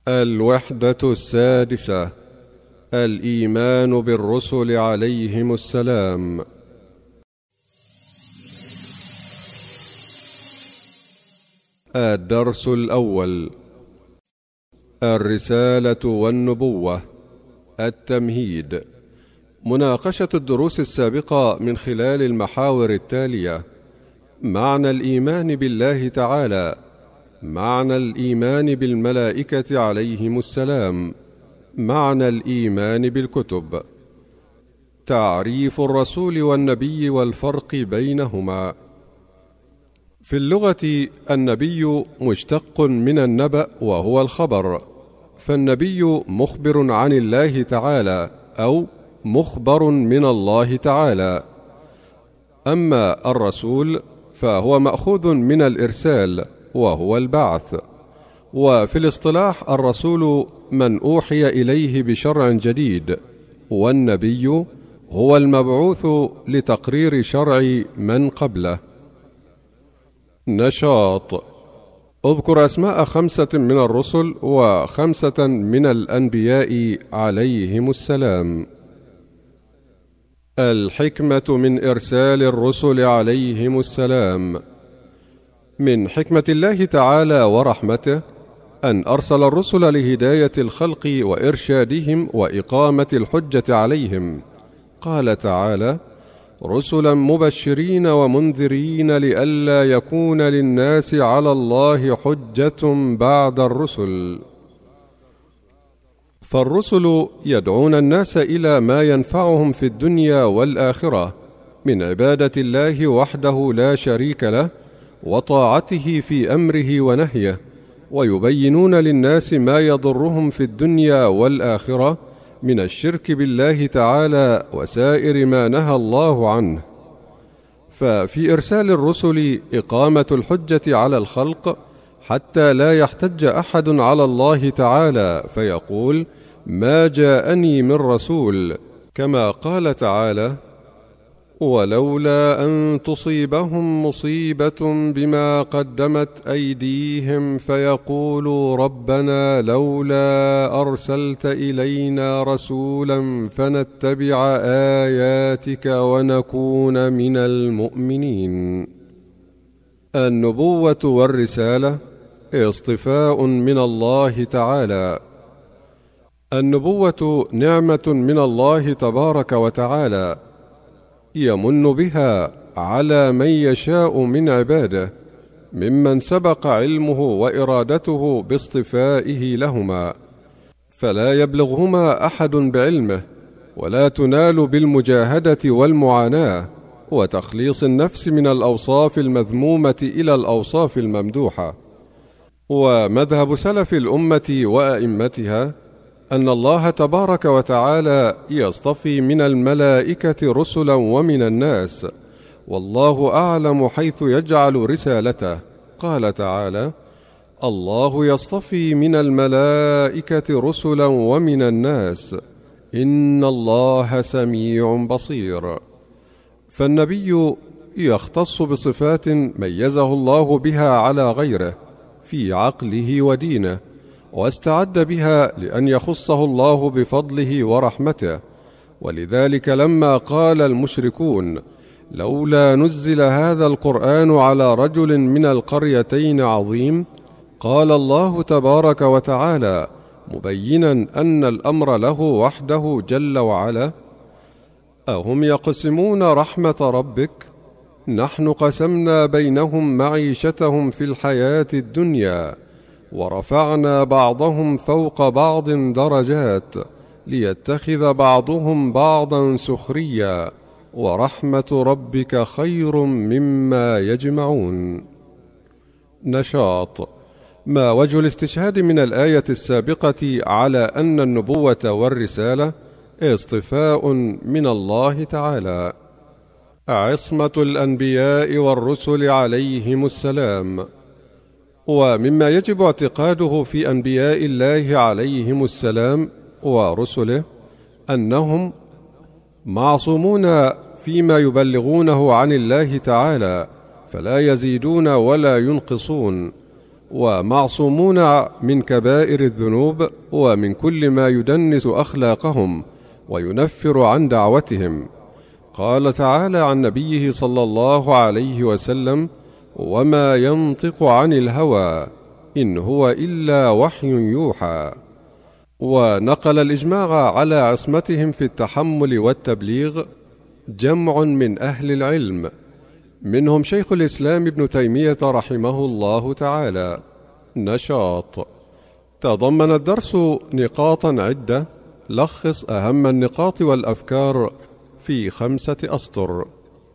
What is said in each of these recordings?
الوحدة السادسة: الإيمان بالرسل عليهم السلام. الدرس الأول: الرسالة والنبوة. التمهيد. مناقشة الدروس السابقة من خلال المحاور التالية: معنى الإيمان بالله تعالى، معنى الإيمان بالملائكة عليهم السلام، معنى الإيمان بالكتب، تعريف الرسول والنبي والفرق بينهما. في اللغة النبي مشتق من النبأ وهو الخبر، فالنبي مخبر عن الله تعالى أو مخبر من الله تعالى. أما الرسول فهو مأخوذ من الإرسال وهو البعث. وفي الاصطلاح الرسول من أوحي إليه بشرع جديد، والنبي هو المبعوث لتقرير شرع من قبله. نشاط: اذكر أسماء 5 من الرسل و5 من الأنبياء عليهم السلام. الحكمة من إرسال الرسل عليهم السلام: من حكمة الله تعالى ورحمته أن أرسل الرسل لهداية الخلق وإرشادهم وإقامة الحجة عليهم. قال تعالى: رسلا مبشرين ومنذرين لئلا يكون للناس على الله حجة بعد الرسل. فالرسل يدعون الناس إلى ما ينفعهم في الدنيا والآخرة من عبادة الله وحده لا شريك له وطاعته في أمره ونهيه، ويبينون للناس ما يضرهم في الدنيا والآخرة من الشرك بالله تعالى وسائر ما نهى الله عنه. ففي إرسال الرسل إقامة الحجة على الخلق حتى لا يحتج أحد على الله تعالى فيقول: ما جاءني من رسول، كما قال تعالى: ولولا أن تصيبهم مصيبة بما قدمت أيديهم فيقولوا ربنا لولا أرسلت إلينا رسولا فنتبع آياتك ونكون من المؤمنين. النبوة والرسالة اصطفاء من الله تعالى. النبوة نعمة من الله تبارك وتعالى يمن بها على من يشاء من عباده ممن سبق علمه وإرادته باصطفائه لهما، فلا يبلغهما أحد بعلمه، ولا تنال بالمجاهدة والمعاناة وتخليص النفس من الأوصاف المذمومة إلى الأوصاف الممدوحة. ومذهب سلف الأمة وأئمتها أن الله تبارك وتعالى يصطفي من الملائكة رسلا ومن الناس، والله أعلم حيث يجعل رسالته. قال تعالى: الله يصطفي من الملائكة رسلا ومن الناس إن الله سميع بصير. فالنبي يختص بصفات ميزه الله بها على غيره في عقله ودينه، واستعد بها لأن يخصه الله بفضله ورحمته. ولذلك لما قال المشركون: لولا نزل هذا القرآن على رجل من القريتين عظيم، قال الله تبارك وتعالى مبينا أن الأمر له وحده جل وعلا: أهم يقسمون رحمة ربك نحن قسمنا بينهم معيشتهم في الحياة الدنيا ورفعنا بعضهم فوق بعض درجات ليتخذ بعضهم بعضا سخريا ورحمة ربك خير مما يجمعون. نشاط: ما وجه الاستشهاد من الآية السابقة على أن النبوة والرسالة اصطفاء من الله تعالى؟ عصمة الأنبياء والرسل عليهم السلام. ومما يجب اعتقاده في أنبياء الله عليهم السلام ورسله أنهم معصومون فيما يبلغونه عن الله تعالى، فلا يزيدون ولا ينقصون، ومعصومون من كبائر الذنوب ومن كل ما يدنس أخلاقهم وينفر عن دعوتهم. قال تعالى عن نبيه صلى الله عليه وسلم: وما ينطق عن الهوى إن هو إلا وحي يوحى. ونقل الإجماع على عصمتهم في التحمل والتبليغ جمع من أهل العلم، منهم شيخ الإسلام ابن تيمية رحمه الله تعالى. نشاط. تضمن الدرس نقاطا عدة، لخص أهم النقاط والأفكار في 5 أسطر.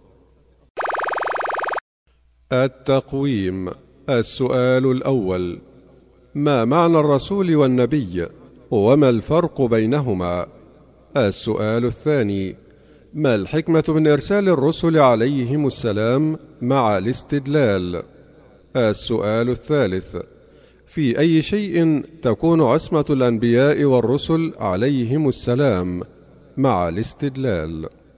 التقويم. السؤال الأول: ما معنى الرسول والنبي؟ وما الفرق بينهما؟ السؤال الثاني: ما الحكمة من إرسال الرسل عليهم السلام مع الاستدلال؟ السؤال الثالث: في أي شيء تكون عصمة الأنبياء والرسل عليهم السلام مع الاستدلال؟